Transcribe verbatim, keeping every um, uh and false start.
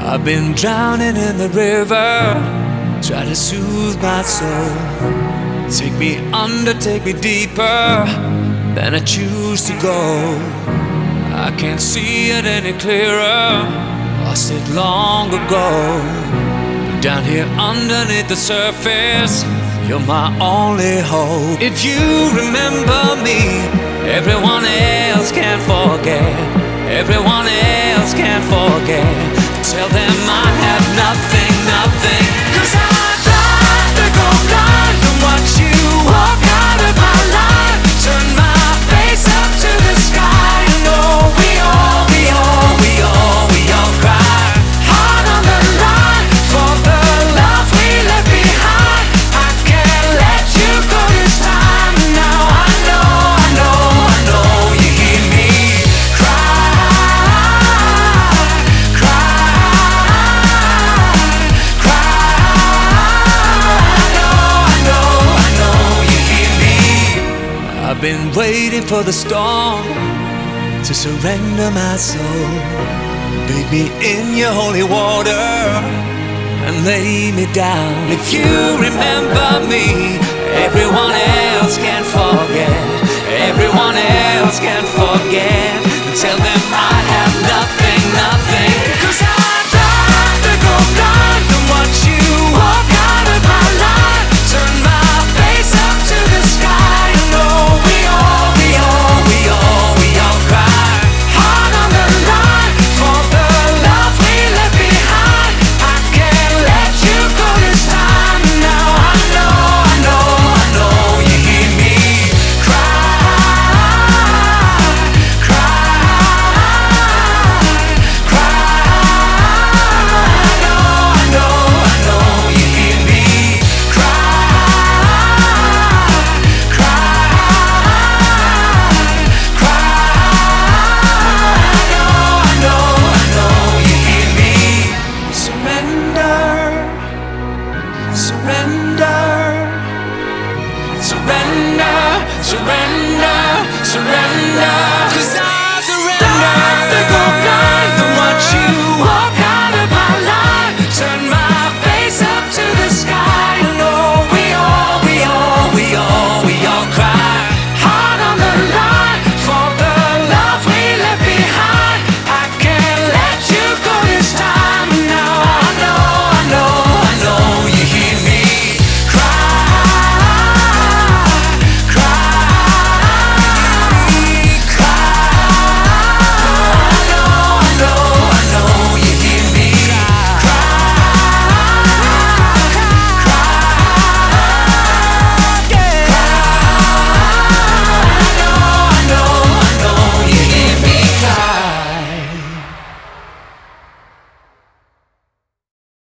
I've been drowning in the river, try to soothe my soul. Take me under, take me deeper than I choose to go. I can't see it any clearer, lost it long ago. But down here underneath the surface, you're my only hope. If you remember me, everyone else can forget. Everyone else can forget. Tell them I have nothing, nothing. 'Cause I'd rather go blind than watch you walk out of my life. Turn my face up to the sky. You know we all, we all, we all, we all cry. Heart on the line for the love we left behind. I can't let you go this time. Now I know, I know, I know you hear me cry, cry, cry. I know, I know, I know you hear me. I've been waiting for the storm to surrender my soul. Bathe me in your holy water and lay me down. If you remember me, everyone else can forget. Everyone else can forget. Tell